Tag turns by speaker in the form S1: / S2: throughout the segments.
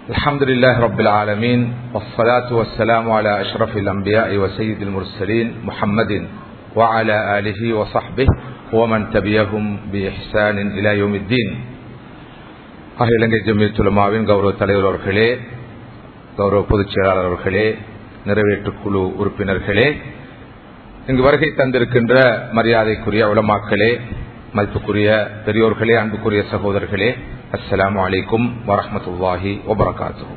S1: الحمد لله رب العالمين والصلاة والسلام على أشرف الأنبياء وسيد المرسلين محمد وعلى آله وصحبه ومن تبعهم بإحسان إلى يوم الدين. அகிலங்கை ஜமியத்துல் உலமாவின் கௌரவ தலைவர் அவர்களே, கௌரவ பொதுச் செயலாளர் அவர்களே, நிறைவேற்றுக் குழு உறுப்பினர்களே, இங்கு வருகை தந்திருக்கின்ற மரியாதைக்குரிய உலமாக்களே, மதிப்புக்குரிய பெரியோர்களே, அன்புக்குரிய சகோதரர்களே, அஸ்ஸலாமு அலைக்கும் வரஹ்மத்துல்லாஹி வபரகாத்துஹு.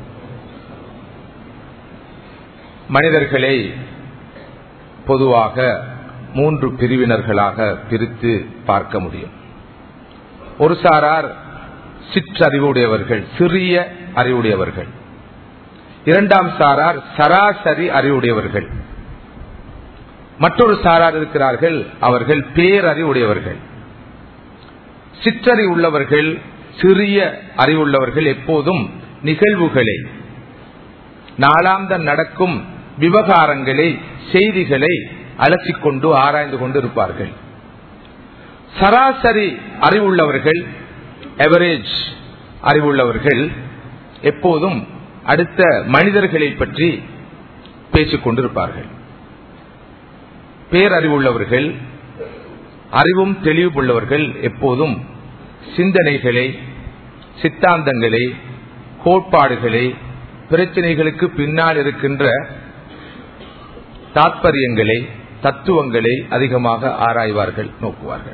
S1: மனிதர்களை பொதுவாக 3 பிரிவினர்களாக பிரித்து பார்க்க முடியும். ஒரு சாரார் சிற்றறிவுடையவர்கள், சிறிய அறிவுடையவர்கள். இரண்டாம் சாரார் சராசரி அறிவுடையவர்கள். மற்றொரு சாரார் இருக்கிறார்கள், அவர்கள் பேரறிவுடையவர்கள். சிற்றறி உள்ளவர்கள், சிறிய அறிவுள்ளவர்கள் எப்போதும் நிகழ்வுகளை, நாளாந்த நடக்கும் விவகாரங்களை, செய்திகளை அலசிக்கொண்டு ஆராய்ந்து கொண்டு இருப்பார்கள். சராசரி அறிவுள்ளவர்கள், எவரேஜ் அறிவுள்ளவர்கள் எப்போதும் அடுத்த மனிதர்களை பற்றி பேசிக் கொண்டிருப்பார்கள். பேரறிவுள்ளவர்கள், அறிவும் தெளிவுள்ளவர்கள் எப்போதும் சிந்தனைகளை, சித்தாந்தங்களை, கோட்பாடுகளை, பிரச்சனைகளுக்கு பின்னால் இருக்கின்ற தாத்பரியங்களை, தத்துவங்களை அதிகமாக ஆராய்வார்கள், நோக்குவார்கள்.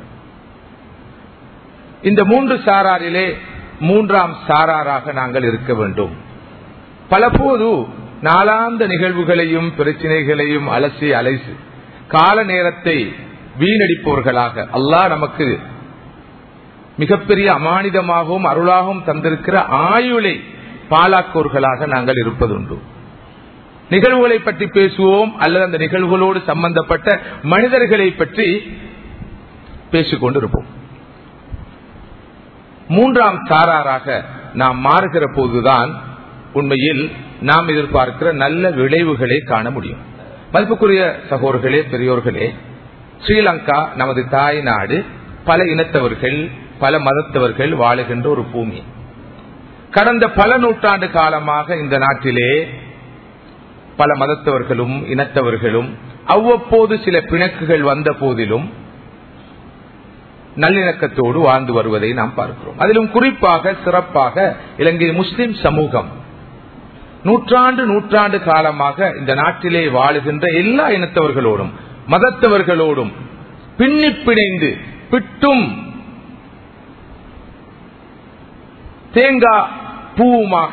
S1: இந்த 3 சாராரிலே 3ஆம் சாராராக நாங்கள் இருக்க வேண்டும். பலபோது நாளாந்த நிகழ்வுகளையும் பிரச்சனைகளையும் அலசி கால நேரத்தை வீணடிப்பவர்களாக, அல்லாஹ் நமக்கு மிகப்பெரிய அமானிதமாகவும் அருளாகவும் தந்திருக்கிற ஆயுளை பாலாக்கோர்களாக நாங்கள் இருப்பதுண்டு. நிகழ்வுகளை பற்றி பேசுவோம், அல்லது அந்த நிகழ்வுகளோடு சம்பந்தப்பட்ட மனிதர்களை பற்றி பேசிக்கொண்டிருப்போம். 3ஆம் சாராராக நாம் மாறுகிற போதுதான் உண்மையில் நாம் எதிர்பார்க்கிற நல்ல விளைவுகளை காண முடியும். மதிப்புக்குரிய சகோதரர்களே, பெரியோர்களே, ஸ்ரீலங்கா நமது தாய் நாடு. பல இனத்தவர்கள், பல மதத்தவர்கள் வாழுகின்ற ஒரு பூமி. கடந்த பல நூற்றாண்டு காலமாக இந்த நாட்டிலே பல மதத்தவர்களும் இனத்தவர்களும் அவ்வப்போது சில பிணக்குகள் வந்த போதிலும் நல்லிணக்கத்தோடு வாழ்ந்து வருவதை நாம் பார்க்கிறோம். அதிலும் குறிப்பாக சிறப்பாக இலங்கை முஸ்லிம் சமூகம் நூற்றாண்டு காலமாக இந்த நாட்டிலே வாழுகின்ற எல்லா இனத்தவர்களோடும் மதத்தவர்களோடும் பின்னி பிணைந்து பிட்டும் தேங்காய் பூவுமாக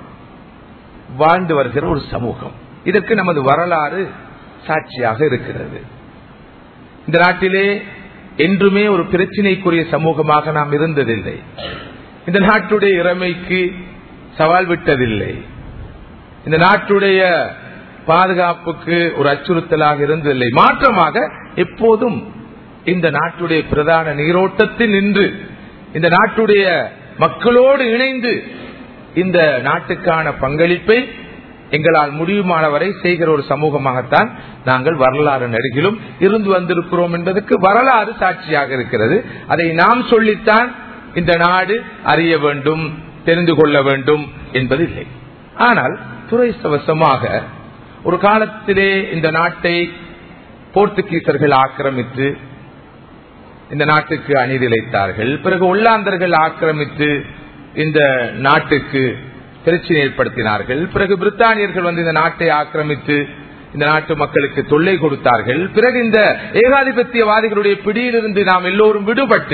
S1: வாழ்ந்து வருகிற ஒரு சமூகம். இதற்கு நமது வரலாறு சாட்சியாக இருக்கிறது. இந்த நாட்டிலே என்றுமே ஒரு பிரச்சினைக்குரிய சமூகமாக நாம் இருந்ததில்லை. இந்த நாட்டுடைய இறைமைக்கு சவால் விட்டதில்லை. இந்த நாட்டுடைய பாதுகாப்புக்கு ஒரு அச்சுறுத்தலாக இருந்ததில்லை. மாற்றமாக எப்போதும் இந்த நாட்டுடைய பிரதான நீரோட்டத்தில் நின்று, இந்த நாட்டுடைய மக்களோடு இணைந்து இந்த நாட்டுக்கான பங்களிப்பை எங்களால் முடியுமானவரை செய்கிற ஒரு சமூகமாகத்தான் நாங்கள் வரலாறு நெடுகிலும் இருந்து வந்திருக்கிறோம் என்பதற்கு வரலாறு சாட்சியாக இருக்கிறது. அதை நாம் சொல்லித்தான் இந்த நாடு அறிய வேண்டும், தெரிந்து கொள்ள வேண்டும் என்பதில்லை. ஆனால் துரைசவசமாக ஒரு காலத்திலே இந்த நாட்டை போர்த்துகீசர்கள் ஆக்கிரமித்து இந்த நாட்டுக்கு அநீதி இழைத்தார்கள். பிறகு ஒல்லாந்தர்கள் ஆக்கிரமித்து இந்த நாட்டுக்கு பிரச்சனை ஏற்படுத்தினார்கள். பிறகு பிரித்தானியர்கள் வந்து இந்த நாட்டை ஆக்கிரமித்து இந்த நாட்டு மக்களுக்கு தொல்லை கொடுத்தார்கள். பிறகு இந்த ஏகாதிபத்தியவாதிகளுடைய பிடியிலிருந்து நாம் எல்லோரும் விடுபட்டு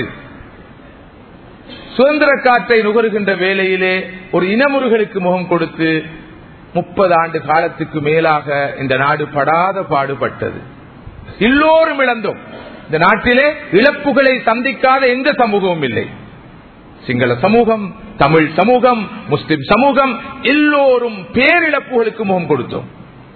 S1: சுதந்திர காற்றை நுகருகின்ற வேளையிலே ஒரு இனமுறுகளுக்கு முகம் கொடுத்து 30 ஆண்டு காலத்துக்கு மேலாக இந்த நாடு படாத பாடுபட்டது. எல்லோரும் இழந்தோம். இந்த நாட்டிலே இழப்புகளை சந்திக்காத எந்த சமூகமும் இல்லை. சிங்கள சமூகம், தமிழ் சமூகம், முஸ்லிம் சமூகம் எல்லோரும் பேரிழப்புகளுக்கு முகம் கொடுத்தோம்.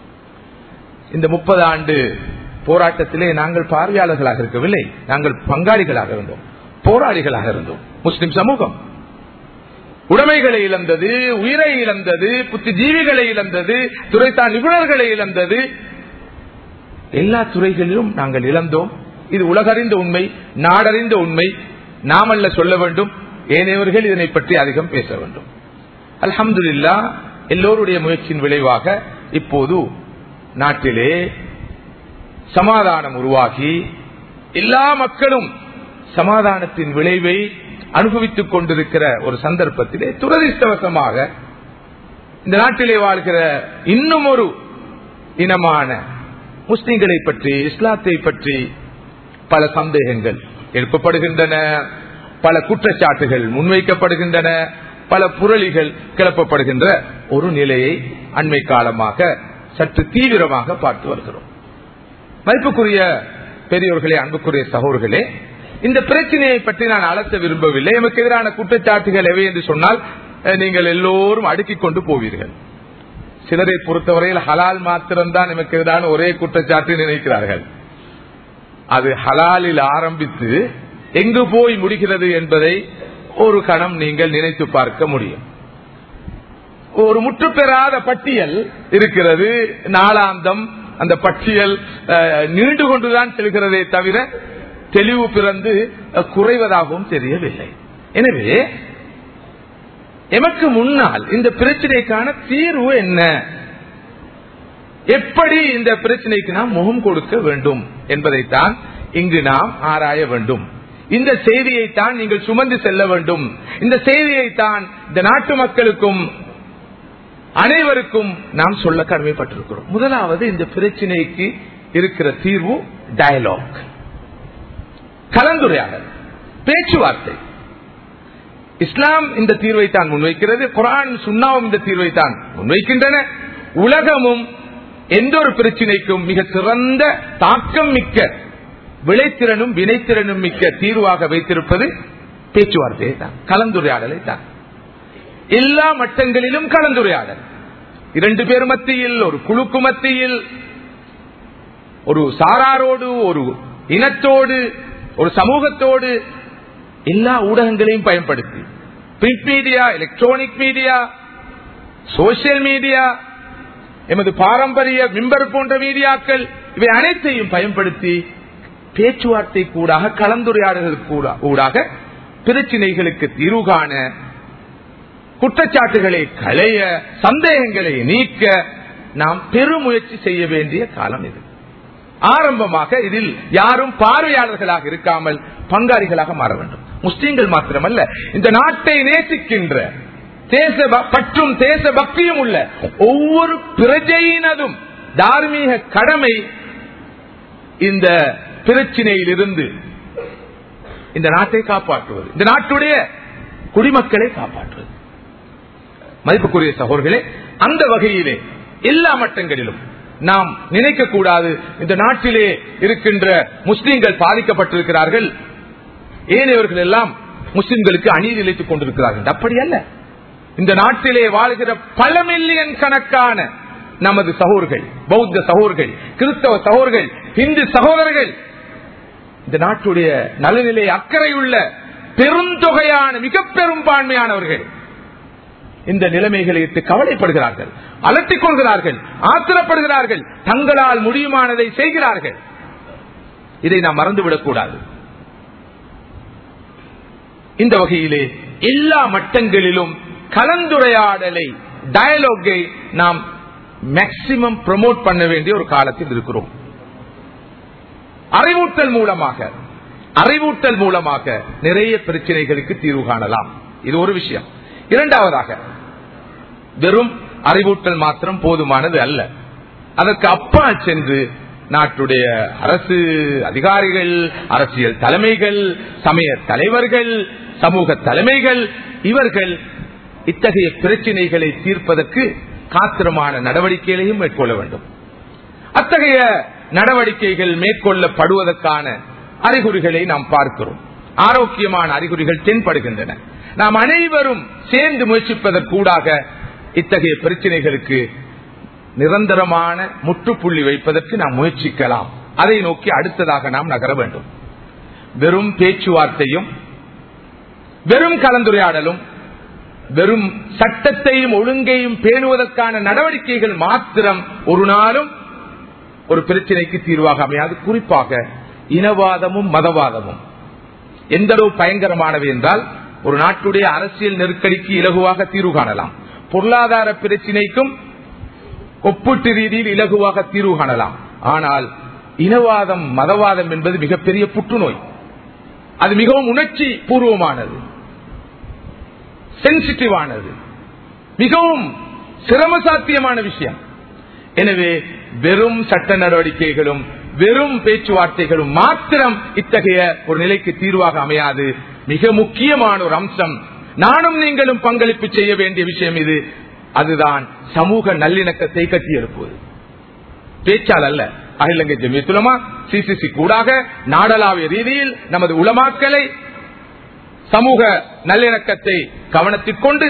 S1: இந்த 30 ஆண்டு போராட்டத்திலே நாங்கள் பார்வையாளர்களாக இருக்கவில்லை, நாங்கள் பங்காளிகளாக இருந்தோம், போராளிகளாக இருந்தோம். முஸ்லிம் சமூகம் உடைமைகளை இழந்தது, உயிரை இழந்தது, புத்திஜீவிகளை இழந்தது, துறைசார் நிபுணர்களை இழந்தது. எல்லா துறைகளிலும் நாங்கள் இழந்தோம். இது உலகறிந்த உண்மை, நாடறிந்த உண்மை. நாமல்ல சொல்ல வேண்டும், ஏனையவர்கள் இதனை பற்றி அதிகம் பேச வேண்டும். அல்ஹம்துலில்லாஹ் எல்லோருடைய முயற்சியின் விளைவாக இப்போது நாட்டிலே சமாதானம் உருவாகி எல்லா மக்களும் சமாதானத்தின் விளைவை அனுபவித்துக் கொண்டிருக்கிற ஒரு சந்தர்ப்பத்திலே துரதிர்ஷ்டவசமாக இந்த நாட்டிலே வாழ்கிற இன்னும் ஒரு இனமான முஸ்லிம்களை பற்றி, இஸ்லாத்தை பற்றி பல சந்தேகங்கள் எழுப்பப்படுகின்றன, பல குற்றச்சாட்டுகள் முன்வைக்கப்படுகின்றன, பல புரளிகள் கிளப்பப்படுகின்ற ஒரு நிலையை அண்மை காலமாக சற்று தீவிரமாக பார்த்து வருகிறோம். மதிப்புக்குரிய பெரியோர்களே, அன்புக்குரிய சகோதரர்களே, இந்த பிரச்சனையை பற்றி நான் அலச விரும்பவில்லை. எமக்கு எதிரான குற்றச்சாட்டுகள் எவை என்று சொன்னால் நீங்கள் எல்லோரும் அடுக்கிக் கொண்டு போவீர்கள். சிலரை பொறுத்தவரையில் ஹலால் மாத்திரம்தான் நமக்கு எதிரான ஒரே குற்றச்சாட்டு நினைக்கிறார்கள். அது ஹலாலில் ஆரம்பித்து எங்கு போய் முடிகிறது என்பதை ஒரு கணம் நீங்கள் நினைத்து பார்க்க முடியும். ஒரு முற்றுப்பெறாத பட்டியல் இருக்கிறது. நாளாந்தம் அந்த பட்டியல் நீண்டு கொண்டுதான் செல்கிறதே தவிர தெளிவு பிறந்து குறைவதாகவும் தெரியவில்லை. எனவே எமக்கு முன்னால் இந்த பிரச்சனைக்கான தீர்வு என்ன, எப்படி இந்த பிரச்சனைக்கு நாம் முகம் கொடுக்க வேண்டும் என்பதைத்தான் இங்கு நாம் ஆராய வேண்டும். இந்த செய்தியைத்தான் நீங்கள் சுமந்து செல்ல வேண்டும். இந்த செய்தியைத்தான் இந்த நாட்டு மக்களுக்கும் அனைவருக்கும் நாம் சொல்ல கடமைப்பட்டிருக்கிறோம். முதலாவது, இந்த பிரச்சனைக்கு இருக்கிற தீர்வு டயலாக், கலந்துரையாடல், பேச்சுவார்த்தை. இஸ்லாம் இந்த தீர்வை தான் முன்வைக்கிறது. குர்ஆன் சுன்னாவும் இந்த தீர்வை தான் முன்வைக்கின்றன. உலகமும் எந்த ஒரு பிரச்சனைக்கும் மிக சிறந்த தாக்கம் மிக்க, விளைத்திறனும் வினைத்திறனும் மிக்க தீர்வாக வைத்திருப்பது பேச்சுவார்த்தையை தான், கலந்துரையாடலை தான். எல்லா மட்டங்களிலும் கலந்துரையாடல். இரண்டு பேர் மத்தியில், ஒரு குழுக்கு மத்தியில், ஒரு சாராரோடு, ஒரு இனத்தோடு, ஒரு சமூகத்தோடு, எல்லா ஊடகங்களையும் பயன்படுத்தி, print media, electronic media, social media, எமது பாரம்பரிய மிம்பர் போன்ற மீடியாக்கள், இவை அனைத்தையும் பயன்படுத்தி பேச்சுவார்த்தை கூடாக, கலந்துரையாடல்கள் கூடாக பிரச்சினைகளுக்கு தீர்வு காண, குற்றச்சாட்டுகளை களைய, சந்தேகங்களை நீக்க நாம் பெருமுயற்சி செய்ய வேண்டிய காலம் இது. ஆரம்பமாக இதில் யாரும் பார்வையாளர்களாக இருக்காமல் பங்காளிகளாக மாற வேண்டும். முஸ்லிம்கள் மாத்திரமல்ல, இந்த நாட்டை நேசிக்கின்ற, தேச பற்றும் தேச பக்தியும் உள்ள ஒவ்வொரு பிரஜையினதும் தார்மீக கடமை இந்த பிரச்சினையிலிருந்து இந்த நாட்டை காப்பாற்றுவது, இந்த நாட்டுடைய குடிமக்களை காப்பாற்றுவது. மதிப்புக்குரிய சகோதரர்களே, அந்த வகையிலே எல்லா மட்டங்களிலும் நாம் நினைக்க கூடாது இந்த நாட்டிலே இருக்கின்ற முஸ்லிம்கள் பாதிக்கப்பட்டிருக்கிறார்கள், ஏனையவர்கள் எல்லாம் முஸ்லிம்களுக்கு அநீதி இழைத்துக் கொண்டிருக்கிறார்கள். அப்படி அல்ல. இந்த நாட்டிலே வாழ்கிற பல மில்லியன் கணக்கான நமது சகோதரர்கள், பௌத்த சகோதரர்கள், கிறிஸ்தவ சகோதரர்கள், இந்து சகோதரர்கள், இந்த நாட்டுடைய நலனிலே அக்கறையுள்ள பெருந்தொகையான மிக பெரும்பான்மையானவர்கள் இந்த நிலைமைகளை கவலைப்படுகிறார்கள், அலட்டிக் கொள்கிறார்கள், ஆத்திரப்படுகிறார்கள், தங்களால் முடியுமானதை செய்கிறார்கள். இதை நாம் மறந்துவிடக் கூடாது. இந்த வகையிலே எல்லா மட்டங்களிலும் கலந்துரையாடலை, டயலாகை நாம் மேக்சிமம் ப்ரோமோட் பண்ண வேண்டிய ஒரு காலத்தில் இருக்கிறோம். அறிவூட்டல் மூலமாக நிறைய பிரச்சனைகளுக்கு தீர்வு காணலாம். இது ஒரு விஷயம். இரண்டாவதாக, வெறும் அறிவூட்டல் மாத்திரம் போதுமானது அல்ல. அதற்கு அப்பால் சென்று நாட்டுடைய அரசு அதிகாரிகள், அரசியல் தலைமைகள், சமய தலைவர்கள், சமூக தலைமைகள், இவர்கள் இத்தகைய பிரச்சனைகளை தீர்ப்பதற்கு காத்திரமான நடவடிக்கைகளையும் மேற்கொள்ள வேண்டும். அத்தகைய நடவடிக்கைகள் மேற்கொள்ளப்படுவதற்கான அறிகுறிகளை நாம் பார்க்கிறோம். ஆரோக்கியமான அறிகுறிகள் தென்படுகின்றன. நாம் அனைவரும் சேர்ந்து முயற்சிப்பதற்கூடாக இத்தகைய பிரச்சனைகளுக்கு நிரந்தரமான முற்றுப்புள்ளி வைப்பதற்கு நாம் முயற்சிக்கலாம். அதை நோக்கி அடுத்ததாக நாம் நகர வேண்டும். வெறும் பேச்சுவார்த்தையும், வெறும் கலந்துரையாடலும், வெறும் சட்டத்தையும் ஒழுங்கையும் பேணுவதற்கான நடவடிக்கைகள் மாத்திரம் ஒரு நாளும் ஒரு பிரச்சனைக்கு தீர்வாக அமையாது. குறிப்பாக இனவாதமும் மதவாதமும் எந்த அளவு பயங்கரமானவை என்றால், ஒரு நாட்டுடைய அரசியல் நெருக்கடிக்கு இலகுவாக தீர்வு காணலாம். பொருளாதார பிரச்சினைக்கும் ஒப்பீட்டு ரீதியில் இலகுவாக தீர்வு காணலாம். ஆனால் இனவாதம், மதவாதம் என்பது மிகப்பெரிய புற்றுநோய். அது மிகவும் உணர்ச்சி பூர்வமானது, சென்சிட்டிவானது, மிகவும் சிரமசாத்தியமான விஷயம். எனவே வெறும் சட்ட நடவடிக்கைகளும் வெறும் பேச்சுவார்த்தைகளும் மாத்திரம் இத்தகைய ஒரு நிலைக்கு தீர்வாக அமையாது. மிக முக்கியமான ஒரு அம்சம், நானும் நீங்களும் பங்களிப்பு செய்ய வேண்டிய விஷயம் இது. அதுதான் சமூக நல்லிணக்கத்தை கட்டி எழுப்புவது. பேச்சால் அல்ல. அகில இலங்கை ஜமியத்துல் உலமா சிசிசி கூடாக நாடளாவிய ரீதியில் நமது உலமாக்களை சமூக நல்லிணக்கத்தை கவனத்திற்கொண்டு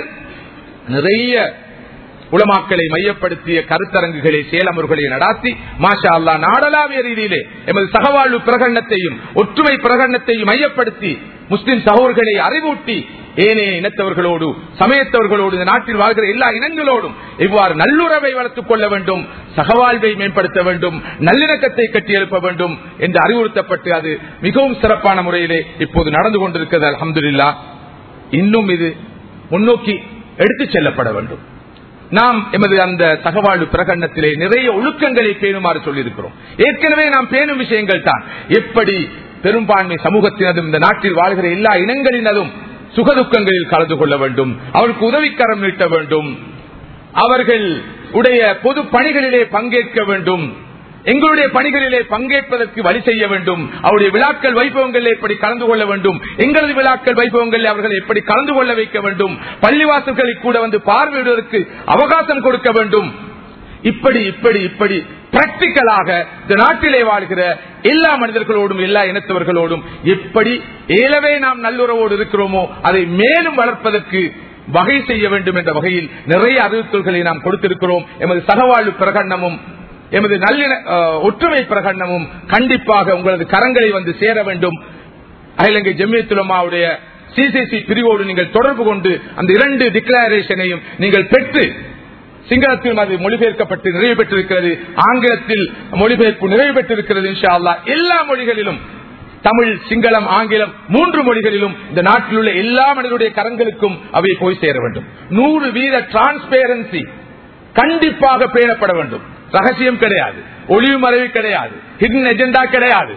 S1: நிறைய உலமாக்களை மையப்படுத்திய கருத்தரங்குகளை, செயலமர்களை நடாத்தி மாஷா அல்லாஹ் நாடளாவிய ரீதியிலே எமது சகவாழ்வு பிரகடனத்தையும் ஒற்றுமை பிரகடனத்தையும் மையப்படுத்தி முஸ்லிம் சகோதரர்களை அறிவூட்டி ஏனைய இனத்தவர்களோடு, சமயத்தவர்களோடு, இந்த நாட்டில் வாழ்கிற எல்லா இனங்களோடும் இவ்வாறு நல்லுறவை வளர்த்துக் கொள்ள வேண்டும், சகவாழ்வை மேம்படுத்த வேண்டும், நல்லிணக்கத்தை கட்டி எழுப்ப வேண்டும் என்று அறிவுறுத்தப்பட்டு அது மிகவும் சிறப்பான முறையிலே இப்போது நடந்து கொண்டிருக்கிறது. அல்ஹம்துலில்லாஹ். இன்னும் இது முன்னோக்கி எடுத்துச் செல்லப்பட வேண்டும். நாம் எமது அந்த சகவாழ்வு பிரகடனத்திலே நிறைய ஒழுக்கங்களை பேணுமாறு சொல்லியிருக்கிறோம். ஏற்கனவே நாம் பேணும் விஷயங்கள் தான். எப்படி பெரும்பான்மை சமூகத்தினதும் இந்த நாட்டில் வாழ்கிற எல்லா இனங்களினதும் சுகதுக்கங்களில் கலந்து கொள்ள வேண்டும், அவருக்கு உதவிக்கரம் நீட்ட வேண்டும், அவர்கள் உடைய பொது பணிகளிலே பங்கேற்க வேண்டும், எங்களுடைய பணிகளிலே பங்கேற்பதற்கு வழி செய்ய வேண்டும், அவருடைய விழாக்கள் வைபவங்களில் எப்படி கலந்து கொள்ள வேண்டும், எங்களது விழாக்கள் வைபவங்களில் அவர்கள் எப்படி கலந்து கொள்ள வைக்க வேண்டும், பள்ளிவாசல்களை கூட வந்து பார்வையிடுவதற்கு அவகாசம் கொடுக்க வேண்டும். இப்படி இப்படி இப்படி பிராக்டிக்கலாக இந்த நாட்டிலே வாழ்கிற எல்லா மனிதர்களோடும் எல்லா இனத்தவர்களோடும் எப்படி ஏலவே நாம் நல்லுறவோடு இருக்கிறோமோ அதை மேலும் வளர்ப்பதற்கு வகை செய்ய வேண்டும் என்ற வகையில் நிறைய அறிவித்தல்களை நாம் கொடுத்திருக்கிறோம். எமது சகவாழ்வு பிரகடனமும் எமது ஒற்றுமை பிரகடனமும் கண்டிப்பாக உங்களது கரங்களை வந்து சேர வேண்டும். அகில இலங்கை ஜமியத்துல் உலமாவுடைய சிசிசி பிரிவோடு நீங்கள் தொடர்பு கொண்டு அந்த 2 டிக்ளரேஷனையும் நீங்கள் பெற்று, சிங்களத்தில் அது மொழிபெயர்க்கப்பட்டு நிறைவு பெற்றிருக்கிறது, ஆங்கிலத்தில் மொழிபெயர்ப்பு நிறைவு பெற்றிருக்கிறது. இன்ஷா அல்லாஹ் எல்லா மொழிகளிலும், தமிழ், சிங்களம், ஆங்கிலம் 3 மொழிகளிலும் இந்த நாட்டில் உள்ள எல்லா மனிதனுடைய கரங்களுக்கும் அவை போய் சேர வேண்டும். 100% டிரான்ஸ்பேரன்சி கண்டிப்பாக பேணப்பட வேண்டும். ரகசியம் கிடையாது, ஒளிவு மறைவு கிடையாது, ஹிடன் எஜெண்டா கிடையாது.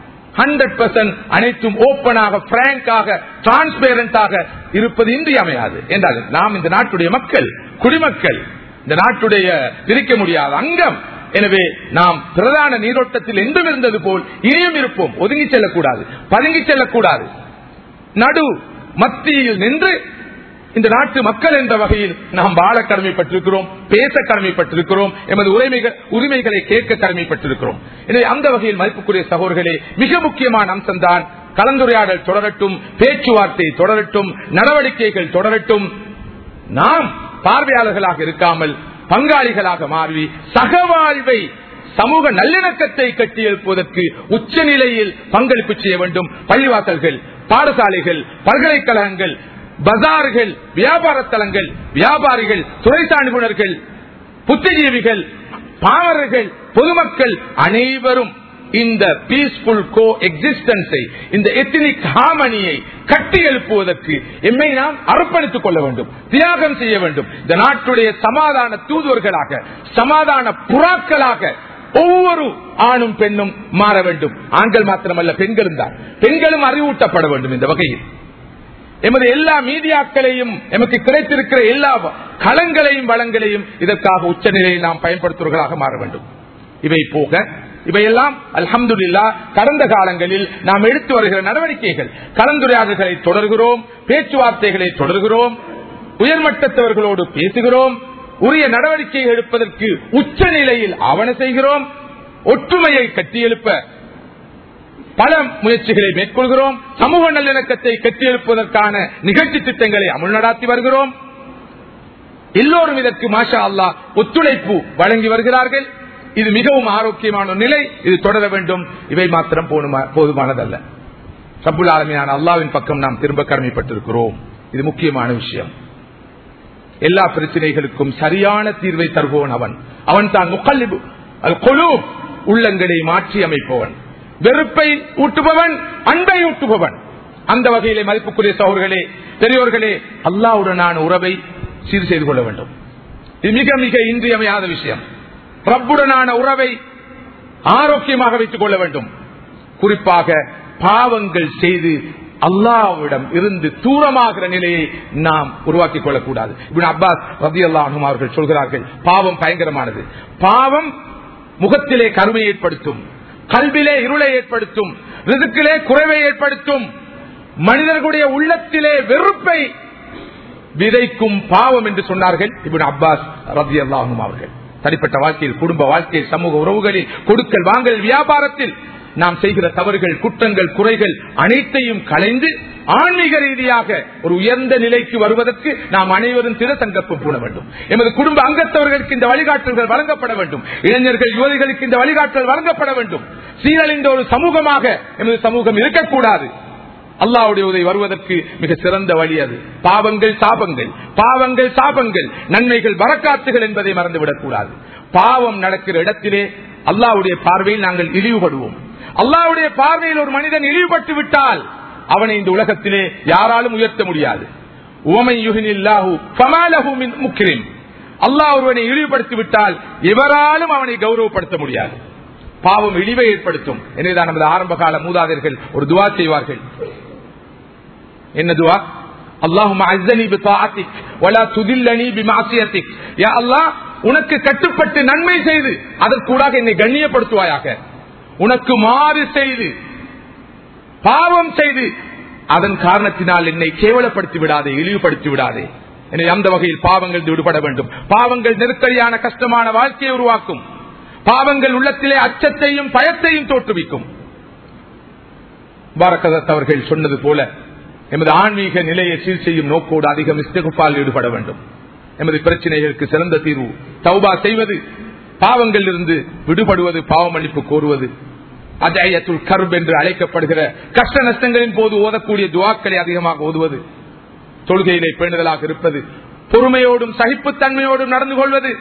S1: 100% அனைத்தும் ஓப்பனாக, பிராங்காக, டிரான்ஸ்பேரண்டாக இருப்பது இன்றியமையாது. என்றால் நாம் இந்த நாட்டுடைய மக்கள், குடிமக்கள், இந்த நாட்டுடைய பிரிக்க முடியாத அங்கம். எனவே நாம் பிரதான நீரோட்டத்தில் என்றும் இருந்தது போல் இனியும் இருப்போம். ஒதுங்கி செல்லக்கூடாது, பதுங்கி செல்லக்கூடாது. நடு மத்தியில் நின்று இந்த நாட்டு மக்கள் என்ற வகையில் நாம் வாழ கடமைப்பட்டிருக்கிறோம், பேச கடமைப்பட்டிருக்கிறோம், எமது உரிமைகளை கேட்க கடமைப்பட்டிருக்கிறோம். எனவே அந்த வகையில் மதிப்புக்குரிய சகோதரர்களே, மிக முக்கியமான அம்சம்தான் கலந்துரையாடல் தொடரட்டும், பேச்சுவார்த்தை தொடரட்டும், நடவடிக்கைகள் தொடரட்டும். நாம் பார்வையாளர்களாக இருக்காமல் பங்காளிகளாக மாறி சகவாழ்வை, சமூக நல்லிணக்கத்தை கட்டி எழுப்புவதற்கு உச்ச நிலையில் பங்களிப்பு செய்ய வேண்டும். பள்ளிவாசல்கள், பாடசாலைகள், பல்கலைக்கழகங்கள், பஜார்கள், வியாபார தலங்கள், வியாபாரிகள், துறைசார் நிபுணர்கள், புத்திஜீவிகள், பாமரர்கள், பொதுமக்கள் அனைவரும் இந்த பீஸ்ஃபுல் கோ எக்ஸிஸ்டன்ஸை, இந்த எத்னிக் ஹார்மனியை கட்டி எழுப்புவதற்கு எம்மை நாம் அர்ப்பணித்துக் கொள்ள வேண்டும், தியாகம் செய்ய வேண்டும். இந்த நாட்டுடைய சமாதான தூதுவர்களாக, சமாதான புறாக்களாக ஒவ்வொரு ஆணும் பெண்ணும் மாற வேண்டும். ஆண்கள் மாத்திரமல்ல, பெண்களும் தான். பெண்களும் அறிவூட்டப்பட வேண்டும். இந்த வகையில் எமது எல்லா மீடியாக்களையும், எமக்கு கிடைத்திருக்கிற எல்லா களங்களையும் வளங்களையும் இதற்காக உச்சநிலையில் நாம் பயன்படுத்துவர்களாக மாற வேண்டும். இவை போக இவையெல்லாம் அல்ஹம்துலில்லாஹ் கடந்த காலங்களில் நாம் எடுத்து வருகிற நடவடிக்கைகள். கலந்துரையாடல்களை தொடர்கிறோம், பேச்சுவார்த்தைகளை தொடர்கிறோம், உயர்மட்டத்தவர்களோடு பேசுகிறோம், உரிய நடவடிக்கை எடுப்பதற்கு உச்ச நிலையில் ஆவண செய்கிறோம், ஒற்றுமையை கட்டியெழுப்ப பல முயற்சிகளை மேற்கொள்கிறோம், சமூக நல்லிணக்கத்தை கட்டியெழுப்பதற்கான நிகழ்ச்சி திட்டங்களை அமல் நடாத்தி வருகிறோம். எல்லோரும் இதற்கு மாஷா அல்லாஹ் ஒத்துழைப்பு வழங்கி வருகிறார்கள். இது மிகவும் ஆரோக்கியமான நிலை. இது தொடர வேண்டும். இவை மாத்திரம் போதுமானதல்ல. ரப்புல் ஆலமீனான அல்லாஹ்வின் பக்கம் நாம் திரும்ப கடமைப்பட்டிருக்கிறோம். இது முக்கியமான விஷயம். எல்லா பிரச்சனைகளுக்கும் சரியான தீர்வை தருபவன் அவன். அவன் தான் முகல்லிபு அல் குலூப், உள்ளங்களை மாற்றி அமைப்பவன், வெறுப்பை ஊட்டுபவன், அன்பை ஊட்டுபவன். அந்த வகையிலே மதிப்புக்குரிய சகோதரர்களே, பெரியோர்களே, அல்லாஹ்வுடனான உறவை சீர் செய்து கொள்ள வேண்டும். இது மிக மிக இன்றியமையாத விஷயம். ரப்புடனான உறவை ஆரோக்கியமாக வைத்துக் கொள்ள வேண்டும். குறிப்பாக பாவங்கள் செய்து அல்லாஹ்விடம் இருந்து தூரமாகிற நிலையை நாம் உருவாக்கிக் கொள்ளக்கூடாது. இப்னு அப்பாஸ் ரலியல்லாஹு அன்ஹு அவர்கள் சொல்கிறார்கள், பாவம் பயங்கரமானது. பாவம் முகத்திலே கருமை ஏற்படுத்தும், கல்விலே இருளை ஏற்படுத்தும், ரிசுக்கிலே குறைவை ஏற்படுத்தும், மனிதர்களுடைய உள்ளத்திலே வெறுப்பை விதைக்கும் பாவம் என்று சொன்னார்கள் இப்னு அப்பாஸ் ரலியல்லாஹு அன்ஹு அவர்கள். தனிப்பட்ட வாழ்க்கையில், குடும்ப வாழ்க்கையில், சமூக உறவுகளில், கொடுக்கல் வாங்கல், வியாபாரத்தில் நாம் செய்கிற தவறுகள், குற்றங்கள், குறைகள் அனைத்தையும் களைந்து ஆன்மீக ரீதியாக ஒரு உயர்ந்த நிலைக்கு வருவதற்கு நாம் அனைவரும் திற சங்கப்பம் பூண வேண்டும். எமது குடும்ப அங்கத்தவர்களுக்கு இந்த வழிகாட்டல்கள் வழங்கப்பட வேண்டும். இளைஞர்கள், யுவதிகளுக்கு இந்த வழிகாட்டல் வழங்கப்பட வேண்டும். சீரழிந்த ஒரு சமூகமாக எமது சமூகம் இருக்கக்கூடாது. அல்லாஹ்வுடைய உதவி வருவதற்கு மிக சிறந்த வழி அது. பாவங்கள் சாபங்கள், பாவங்கள் சாபங்கள், நன்மைகள் பரக்காத்துகள் என்பதை மறந்துவிடக் கூடாது. பாவம் நடக்கிற இடத்திலே அல்லாஹ்வுடைய பார்வையில் நாங்கள் இழிவுபடுவோம். அல்லாஹ்வுடைய பார்வையில் ஒரு மனிதன் இழிவுபட்டு விட்டால் அவனை இந்த உலகத்திலே யாராலும் உயர்த்த முடியாது. அல்லாஹ் ஒருவனை இழிவுபடுத்தி விட்டால் எவராலும் அவனை கௌரவப்படுத்த முடியாது. பாவம் இழிவை ஏற்படுத்தும். எனவேதான் நமது ஆரம்ப கால மூதாதையர்கள் ஒரு துவா செய்வார்கள். என்ன துவா? அல்லாஹும்ம அஸ்ஸனி பிதாஅத்திக் வலா துதில்லனி பிமாசியத்திக். யா அல்லாஹ், உனக்கு கட்டுப்பட்டு நன்மை செய்து அதற்கூடாக என்னை கண்ணியப்படுத்துவாயாக. உனக்கு மாறு செய்து பாவம் செய்து அதன் காரணத்தினால் என்னை கேவலப்படுத்தி விடாதே, இழிவுபடுத்தி விடாதே. எனவே அந்த வகையில் பாவங்கள் விடுபட வேண்டும். பாவங்கள் நெருக்கடியான கஷ்டமான வாழ்க்கையை உருவாக்கும். பாவங்கள் உள்ளத்திலே அச்சத்தையும் பயத்தையும் தோற்றுவிக்கும். பாரக்கத் அவர்கள் சொன்னது போல எமது ஆன்மீக நிலையை சீர் செய்யும் நோக்கோடு அதிகம் இஸ்திக்ஃபாரில் ஈடுபட வேண்டும். எமது பிரச்சனைகளுக்கு சிறந்த தீர்வு தௌபா செய்வது, பாவங்கள் இருந்து விடுபடுவது, பாவமன்னிப்பு கோருவது, அஜயத்துல் கர்ப் என்று அழைக்கப்படுகிற கஷ்ட நஷ்டங்களின் போது ஓதக்கூடிய துவாக்களை அதிகமாக ஓதுவது, தொழுகையிலே பேணுதலாக இருப்பது, பொறுமையோடும் சகிப்புத்தன்மையோடும் நடந்து கொள்வது,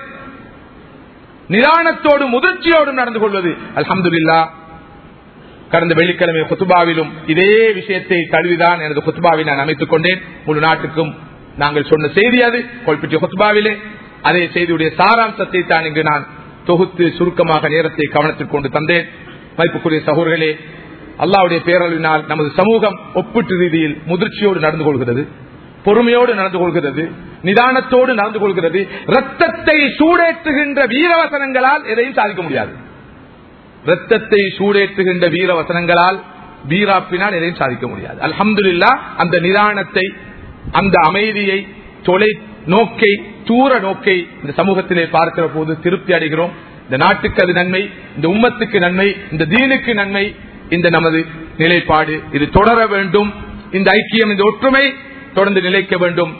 S1: நிதானத்தோடும் முதிர்ச்சியோடும் நடந்து கொள்வது. அல்ஹம்துலில்லாஹ், கடந்த வெள்ளிக்கிழமை குத்துபாவிலும் இதே விஷயத்தை தழுவிதான் எனது குத்துபாவை நான் அமைத்துக் கொண்டேன். முழு நாட்டுக்கும் நாங்கள் சொன்ன செய்தி அது. கொல்பிட்டிய குத்துபாவிலே அதே செய்தியுடைய சாராம்சத்தை தான் இங்கு நான் தொகுத்து சுருக்கமாக நேரத்தை கவனத்தில் கொண்டு தந்தேன். மதிப்புக்குரிய சகோதரர்களே, அல்லாஹ்வுடைய பேரருளினால் நமது சமூகம் ஒப்பீட்டு ரீதியில் முதிர்ச்சியோடு நடந்து கொள்கிறது, பொறுமையோடு நடந்து கொள்கிறது, நிதானத்தோடு நடந்து கொள்கிறது. ரத்தத்தை சூடேற்றுகின்ற வீரவசனங்களால் எதையும் சாதிக்க முடியாது. ரத்தத்தை சூடேற்றுகின்ற வீரவசனங்களால், வீராப்பினால் எதையும் சாதிக்க முடியாது. அல்ஹம்துலில்லாஹ், அந்த நிதானத்தை, அந்த அமைதியை, தொலை நோக்கை, தூர நோக்கை இந்த சமூகத்திலே பார்க்கிற போது திருப்தி அடைகிறோம். இந்த நாட்டுக்கு அது நன்மை, இந்த உம்மத்துக்கு நன்மை, இந்த தீனுக்கு நன்மை. இந்த நமது நிலைப்பாடு இது தொடர வேண்டும். இந்த ஐக்கியம், இந்த ஒற்றுமை தொடர்ந்து நிலைக்க வேண்டும்.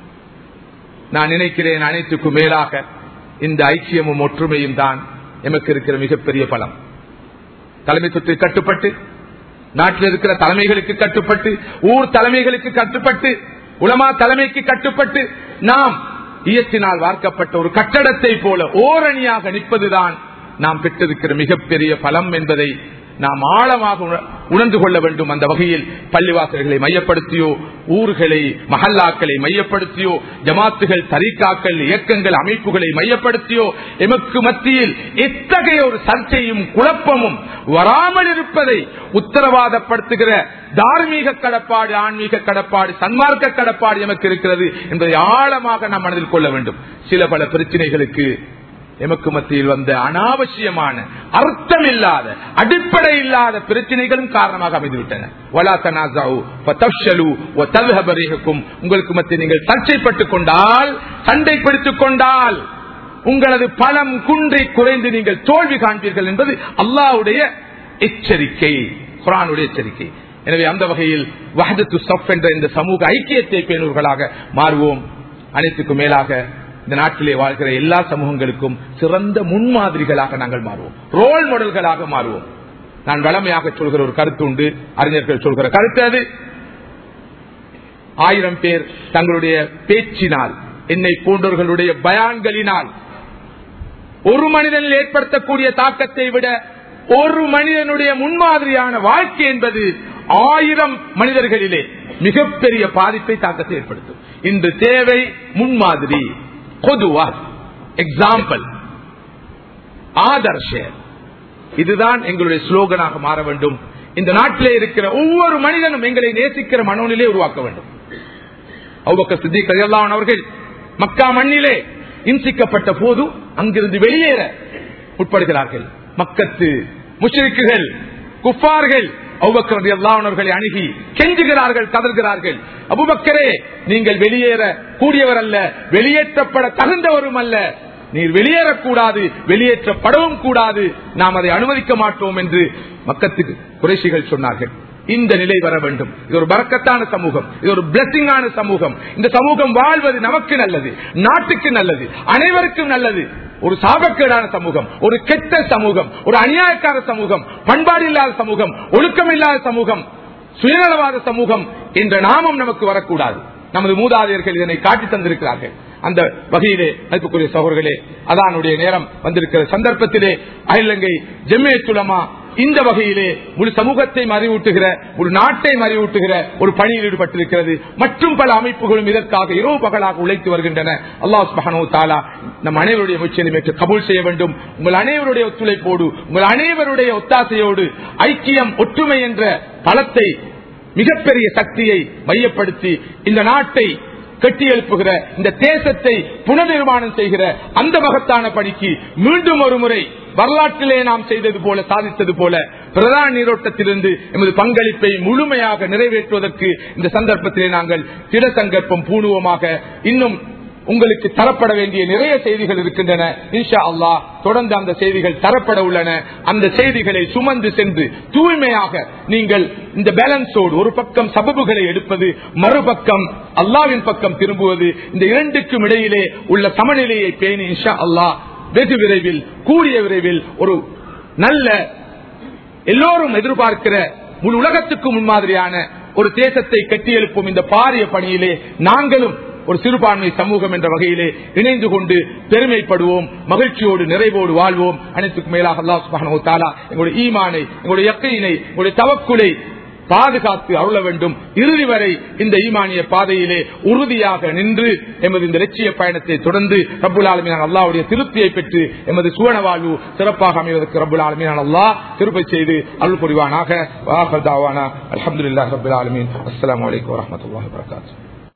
S1: நான் நினைக்கிறேன், அனைத்துக்கும் மேலாக இந்த ஐக்கியமும் ஒற்றுமையும் தான் எமக்கு இருக்கிற மிகப்பெரிய பலம். தலைமைத்துவத்தை கட்டுப்பட்டு, நாட்டில் இருக்கிற தலைமைகளுக்கு கட்டுப்பட்டு, ஊர் தலைமைகளுக்கு கட்டுப்பட்டு, உலமா தலைமைக்கு கட்டுப்பட்டு, நாம் இயற்றினால் வார்க்கப்பட்ட ஒரு கட்டடத்தை போல ஓரணியாக நிற்பதுதான் நாம் பெற்றிருக்கிற மிகப்பெரிய பலம் என்பதை நாம் ஆழமாக உணர்ந்து கொள்ள வேண்டும். அந்த வகையில் பள்ளிவாசல்களை மையப்படுத்தியோ, ஊர்களை, மஹல்லாக்களை மையப்படுத்தியோ, ஜமாத்துகள், தரீக்காக்கள், இயக்கங்கள், அமைப்புகளை மையப்படுத்தியோ எமக்கு மத்தியில் எத்தகைய ஒரு சர்ச்சையும் குழப்பமும் வராமல் இருப்பதை உத்தரவாதப்படுத்துகிற தார்மீக கடப்பாடு, ஆன்மீக கடப்பாடு, சன்மார்க்க கடப்பாடு எமக்கு இருக்கிறது என்பதை ஆழமாக நாம் மனதில் கொள்ள வேண்டும். சில பல பிரச்சனைகளுக்கு எமக்கு மத்தியில் வந்த அனாவசியமான, அர்த்தம் இல்லாத, அடிப்படை இல்லாத பிரச்சனைகளும் காரணமாக அமைந்துவிட்டன. உங்களுக்கு மத்தியில் நீங்கள் சர்ச்சைப்பட்டுக் கொண்டால், சண்டைப்படுத்திக் கொண்டால் உங்களது பலம் குன்றி குறைந்து நீங்கள் தோல்வி காண்பீர்கள் என்பது அல்லாஹ்வுடைய எச்சரிக்கை, குர்ஆனுடைய எச்சரிக்கை. எனவே அந்த வகையில் வஹ்தத்து ஸஃப் என்ற இந்த சமூக ஐக்கியத்தை பேணுவர்களாக மாறுவோம். அனைத்துக்கும் மேலாக இந்த நாட்டிலே வாழ்கிற எல்லா சமூகங்களுக்கும் சிறந்த முன்மாதிரிகளாக நாங்கள் மாறுவோம், ரோல் மாடல்களாக மாறுவோம். நான் வளமையாக சொல்கிற ஒரு கருத்து உண்டு, அறிஞர்கள் சொல்கிற கருத்து அது. 1000 பேர் தங்களுடைய பேச்சினால், என்னை போன்றவர்களுடைய பயான்களினால் ஒரு மனிதனில் ஏற்படுத்தக்கூடிய தாக்கத்தை விட ஒரு மனிதனுடைய முன்மாதிரியான வாழ்க்கை என்பது 1000 மனிதர்களிலே மிகப்பெரிய பாதிப்பை, தாக்கத்தை ஏற்படுத்தும். இன்று தேவை முன்மாதிரி, கொதுவா, எக்ஸாம்பிள், ஆதர்ஷ. இதுதான் எங்களுடைய ஸ்லோகனாக மாற வேண்டும். இந்த நாட்டிலே இருக்கிற ஒவ்வொரு மனிதனும் எங்களை நேசிக்கிற மனோநிலை உருவாக்க வேண்டும். அபூபக்கர் சித்திக் ரலியல்லாஹு அன்ஹு அவர்கள் மக்கா மண்ணிலே இம்சிக்கப்பட்ட போது அங்கிருந்து வெளியேற உட்படுகிறார்கள். மக்கத்து முஷ்ரிக்குகள், குஃபார்கள் அபூபக்கர் ரலியல்லாஹு அன்ஹு அவர்களை அணுகி கெஞ்சுகிறார்கள், கதறுகிறார்கள். அபூபக்கரே, நீங்கள் வெளியேற கூடியவர் அல்ல, வெளியேற்றப்பட தகுந்தவரும் அல்ல, நீர் வெளியேறக்கூடாது, வெளியேற்றப்படவும் கூடாது, நாம் அதை அனுமதிக்க மாட்டோம் என்று மக்கத்துக்கு குறைஷிகள் சொன்னார்கள். இந்த நிலை வர வேண்டும். இது ஒரு பரக்கத்தான சமூகம், இது ஒரு பிளஸிங்கான சமூகம். இந்த சமூகம் வாழ்வது நமக்கு நல்லது, நாட்டுக்கு நல்லது, அனைவருக்கும் நல்லது. ஒரு சாபக்கேடான சமூகம், ஒரு கெட்ட சமூகம், ஒரு அநியாயக்கார சமூகம், பண்பாடு இல்லாத சமூகம், ஒழுக்கம் இல்லாத சமூகம், சுயநலவாத சமூகம் என்ற நாமம் நமக்கு வரக்கூடாது. நமது மூதாதையர்கள் இதனை காட்டி தந்திருக்கிறார்கள். அந்த வகையிலே மதிப்புக்குரிய சகோதரர்களே, அதானுடைய நேரம் வந்திருக்கிற சந்தர்ப்பத்திலே அகிலங்கை ஜெமியத்துல் உலமா இந்த வகையிலே ஒரு சமூகத்தை அறிவூட்டுகிற, ஒரு நாட்டை அறிவூட்டுகிற ஒரு பணியில் ஈடுபட்டிருக்கிறது. மற்றும் பல அமைப்புகளும் இதற்காக இரவு பகலாக உழைத்து வருகின்றன. அல்லாஹ் சுப்ஹானஹு வ தஆலா நம் அனைவருடைய முயற்சியை ஏற்று கபூல் செய்ய வேண்டும். உங்கள் அனைவருடைய ஒத்துழைப்போடு, உங்கள் அனைவருடைய ஒத்தாசையோடு ஐக்கியம், ஒற்றுமை என்ற பலத்தை, மிகப்பெரிய சக்தியை மையப்படுத்தி இந்த நாட்டை கட்டி எழுப்புகிற, இந்த தேசத்தை புனர்நிர்மாணம் செய்கிற அந்த மகத்தான பணிக்கு மீண்டும் ஒரு முறை வரலாற்றிலே நாம் செய்தது போல, சாதித்தது போல பிரதான நீரோட்டத்திலிருந்து எமது பங்களிப்பை முழுமையாக நிறைவேற்றுவதற்கு இந்த சந்தர்ப்பத்திலே நாங்கள் திட சங்கல்பம் பூணுவோமாக. இன்னும் உங்களுக்கு தரப்பட வேண்டிய நிறைய செய்திகள் இருக்கின்றன. இன்ஷா அல்லாஹ் தொடர்ந்து அந்த செய்திகள் தரப்பட உள்ளன. அந்த செய்திகளை சுமந்து சென்று தூய்மையாக நீங்கள் இந்த பேலன்ஸோடு, ஒரு பக்கம் சபபுகளை எடுப்பது, மறுபக்கம் அல்லாஹ்வின் பக்கம் திரும்புவது, இந்த இரண்டுக்கும் இடையிலே உள்ள சமநிலையை பேணி இன்ஷா அல்லாஹ் வெகு விரைவில், கூடிய விரைவில் ஒரு நல்ல, எல்லோரும் எதிர்பார்க்கிற, முழு உலகத்துக்கு முன்மாதிரியான ஒரு தேசத்தை கட்டியெழுப்பும் இந்த பாரிய பணியிலே நாங்களும் ஒரு சிறுபான்மை சமூகம் என்ற வகையிலே இணைந்து கொண்டு பெருமைப்படுவோம், மகிழ்ச்சியோடு நிறைவோடு வாழ்வோம். அனைத்துக்கும் மேலாக அல்லாஹ் சுப்ஹானஹு வ தஆலா எங்களுடைய ஈமானை, எங்களுடைய யக்கீனை, எங்களுடைய தவக்குலை பாதுகாத்து அருள வேண்டும். இறுதி வரை இந்த ஈமானிய பாதையிலே உறுதியாக நின்று எமது இந்த லட்சிய பயணத்தை தொடர்ந்து ரப்புல் ஆலமீன் அல்லாஹ்வுடைய திருப்தியை பெற்று எமது சுவன வாழ்வு சிறப்பாக அமைவதற்கு ரப்புல் ஆலமீன் அல்லாஹ் கிருபை செய்து அருள் புரிவானாக. வ ஆகிரு தஅவானா அல்ஹம்துலில்லாஹி ரப்பில் ஆலமீன். அஸ்ஸலாமு அலைக்கும் வ ரஹ்மத்துல்லாஹி வ பரகாத்துஹு.